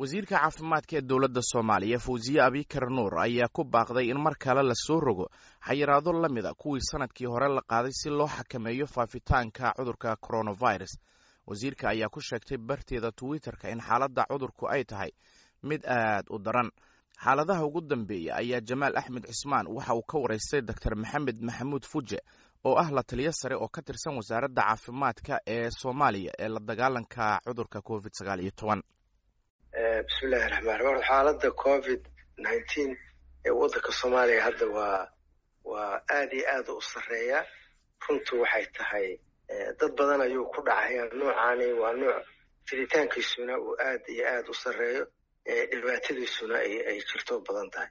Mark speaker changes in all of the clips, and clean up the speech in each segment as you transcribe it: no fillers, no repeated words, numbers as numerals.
Speaker 1: wasiirka caafimaadka ee dowladda Soomaaliya Fawziye Abikar Nuur ayaa ku baaqday in mar kale la soo rogo xayiraado la mid ah kuwii sanadkii hore la qaaday si loo xakameeyo faafitaanka cudurka coronavirus. Wasiirka ayaa ku sheegtay barteeda Twitter-ka in xaaladda cudurku ay tahay mid aad u daran. Xaaladaha ugu dambeeya ayaa Jamaal Axmed Cismaan waxa uu ka wareystay Dr. Maxamed Maxamuud Fuje oo ah la taliye sare oo ka tirsan wasaaradda caafimaadka ee Soomaaliya ee la dagaalanka cudurka COVID-19.
Speaker 2: bismillahi raxmaani raxiim. xaaladda COVID-19 ee waddanka Soomaaliya hadda waa aad iyo aad u sareeya. runtu waxay tahay dad badan ayuu ku dhacaya. noocaani waa nooc fiditaankiisuna uu aad iyo aad u sareeyo, dhibaatadiisuna ay jirto badan tahay.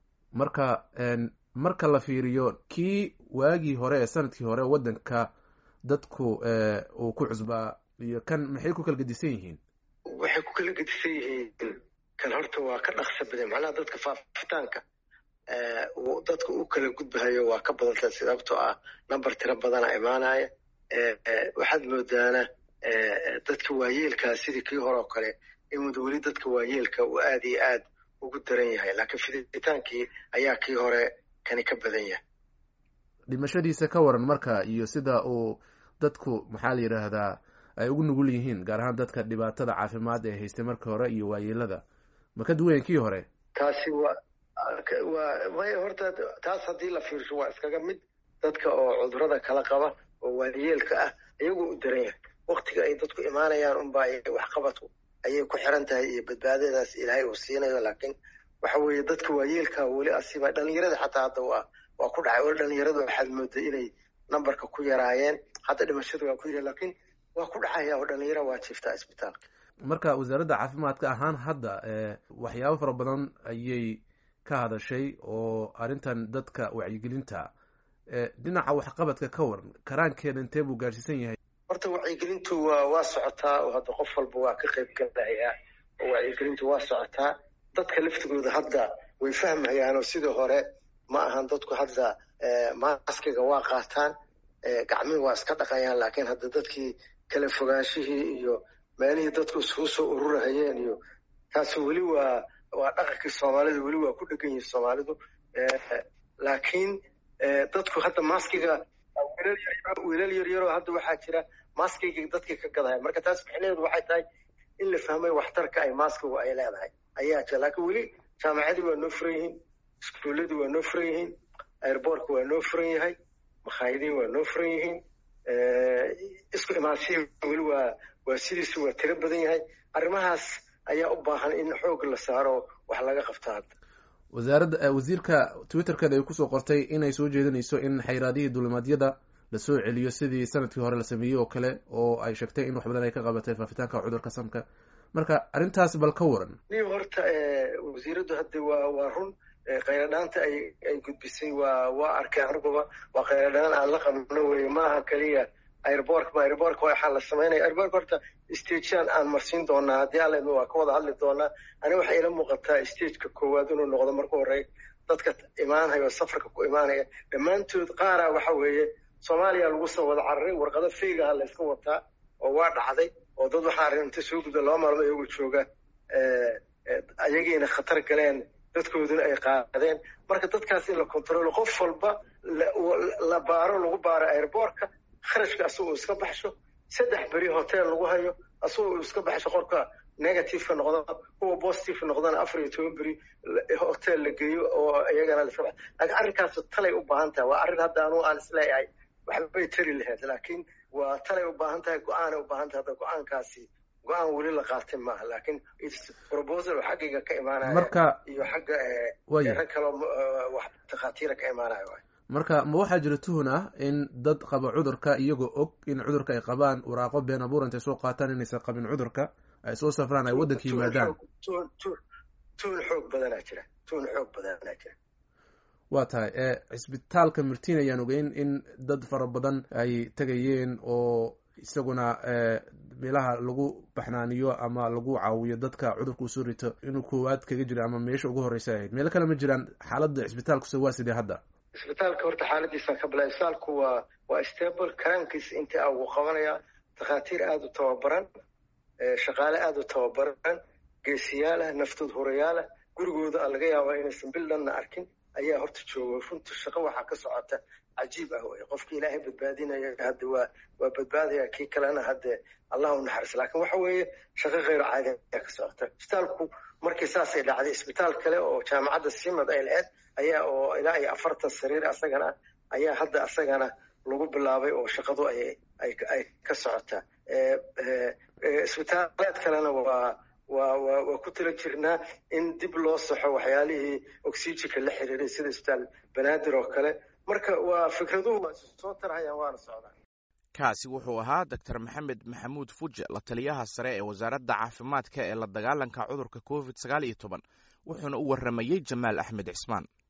Speaker 3: marka la fiiriyo kii waagii hore ee sanadkii hore waddanka dadku uu ku cusbaa iyo kan maxay ku kala gedisan yihiin?
Speaker 2: waxay ku kala gedisan yihiin kan horta waa ka dhaqso badan, macnaha dadka faafitaanka dadka u kala gudbahayo waa ka badanta, sababtoo ah number tiro badana imaanaya. waxaad moodaana dadka waayeelkaa sidii kii hore oo kale in weli dadka waayeelka uu aad iyo aad ugu daran yahay, laakiin fiditaankii ayaa kii hore kani ka badan yahay.
Speaker 3: dhimashadiisa ka waran marka, iyo sida uu dadku maxaa la yidhaahdaa ay ugu nugul yihiin, gaar ahaan dadka dhibaatada caafimaad ee haystay markii hore iyo waayeelada, ma ka duwan kii hore?
Speaker 2: taasi waa horta taas haddii la fiirsho waa iskaga mid. dadka oo cudurada kala qaba oo waayeelka ah iyagoo u daran yahay. waktiga ay dadku imaanayaan unbaa waxqabadku ayay ku xiran tahay iyo badbaadadaas ilaahay uu siinayo. laakiin waxa weeye dadka waayeelka weli asiba dhalinyarada xataa hadda waa ku dhacay. weli dhalinyaradu waxaad mooday inay nambarka ku yaraayeen, hadda dhimashadu waa ku yara, laakiin waa ku dhacaya oo dhalinyaro waa jiiftaa isbitaalka.
Speaker 3: marka wasaaradda caafimaadka ahaan hadda waxyaabo fara badan ayay ka hadashay oo arrintan dadka wacyigelinta dhinaca waxqabadka ka waran, karaankeeda intee buu gaarsiisan yahay?
Speaker 2: horta wacyigelintu waa socotaa oo hadda qof walba waa ka qayb galaya oo wacyigelintu waa socotaa. dadka laftigooda hadda way fahmayaan oo sidii hore ma ahan. dadku hadda maaskiga waa qaataan, gacmihi waa iska dhaqayaan, laakiin hadda dadkii kala fogaanshihii iyo meelihii dadku isugu soo ururahayeen iyo taasi weli waa dhaqankii Soomaalidu, weli waa ku dhegan yihiin Soomaalidu. laakiin dadku hadda maskiga wiilal yaryaroo hadda waxaa jira maskiga dadkii ka gadaya. marka taas micnaheedu waxay tahay in la fahmay waxtarka ay maskigu ay leedahay ayaa jira. laakiin weli jaamacadii waa noo furan yihiin, iskuuladii waa noo furan yihiin, airbortka waa noo furan yahay, makhaayadii waa noo furan yihiin. isku imaanshihii weli waa sidiisa waa tiro badan yahay. arrimahaas ayaa u baahan in xoog la saaro wax laga qabto hadda.
Speaker 3: wasiirka Twitter-keeda ay kusoo qortay inay soo jeedinayso in xayiraadihii duulimaadyada la soo celiyo sidii sanadkii hore la sameeyey oo kale, oo ay sheegtay in wax badan ay ka qabatay faafitaanka cudurka samka. marka arrintaas bal ka waran.
Speaker 2: horta wasiiradu hadda waa run. khayradhaanta ay gudbisay waa arkay aniguba. waa khayradhaan aan la qabno weye, maaha keliya airbortka waxaa la samaynaya. airbortka horta stagean aan marsiin doonaa haddii alla waa ka wada hadli doonaa. ani waxay ila muuqataa stageka koowaad inuu noqdo marka hore dadka imaanaya oo safarka ku imaanaya dhammaantood qaaraa waxa weeye Soomaaliya lagu soo wada cararay, warqado feygaha la iska wataa oo waa dhacday oo dad waxaa arrinta soo gudba 2 maalmood iyagu jooga ayagiina khatar galeen, dadkooduna ay qaadeen. marka dadkaas in la kontrolo, qof walba la baaro, lagu baaro airbortka, kharashka asagoo iska baxsho, 3 beri hotel lagu hayo asagoo iska baxsho, qorka negative-ka noqdo, kuwa positive noqdana 14 beri hotel la geeyo oo iyagana la iska baxsho. laakiin arrinkaas talay u baahan tahay. waa arrin hadda aan isleeyahay waxbay tari lahayd, laakiin waa talay u baahan tahay, go-aanay u baahan tahay. hadda go-aankaasi go-aan weli la qaatay maaha, laakiin proposal xaggiga ka imaanaya
Speaker 3: marka
Speaker 2: iyo xagga rag kaloo wax takhaatiira ka imaanaya.
Speaker 3: marka ma waxaa jira tuhun ah in dad qaba cudurka iyagoo og in cudurka ay qabaan waraaqo been abuur intay soo qaataan inaysan qabin cudurka ay soo safraan ay waddanka yimaadaan?
Speaker 2: tuhun xoog badanaa jira.
Speaker 3: waa tahay cisbitaalka Martiin ayaan ogeyn in dad fara badan ay tegayeen oo isaguna meelaha lagu baxnaaniyo ama lagu caawiyo dadka cudurka usoo rito inuu koowaad kaga jira ama meesha ugu horeysa ahayd. meelo kale ma jiraan? xaaladda cisbitaalkuse waa sidee hadda?
Speaker 2: isbitaalka horta xaaladiisa ka bilaa. isbitaalku waa stable, karaankiisa inta ugu qabanaya. takhaatiir aad u tababaran, shaqaale aad u tababaran, geesiyaalah naftood horayaalah gurigooda laga yaabaa inaysan bil dhanna arkin ayaa horta jooga. runta shaqo waxaa ka socota cajiib ah wey. qofkii ilaahay badbaadinaya hadde waa badbaadaya, kii kalena hadde allah u naxariis. laakiin waxa weeye shaqo khayro caadi ayaa ka socota. isbitaalku markii saasay dhacday, isbitaal kale oo jaamacadda simad ay lahayd ayaa oo ilaa iyo 40 sariir asagana ayaa hadda asagana lagu bilaabay oo shaqadu ay ka socotaa. isbitaalaad kalena waa ku tala jirnaa in dib loo saxo waxyaalihii oxygenka la xiriiray sida isbitaal banaadir oo kale. marka waa fikraduhu waa soo tarhayaan waana socdaan.
Speaker 1: kaasi wuxuu ahaa Dr. Maxamed Maxamuud Fuje, la taliyaha sare ee wasaaradda caafimaadka ee la dagaalanka cudurka COVID-19, wuxuuna u waramayay Jamaal Axmed Cismaan.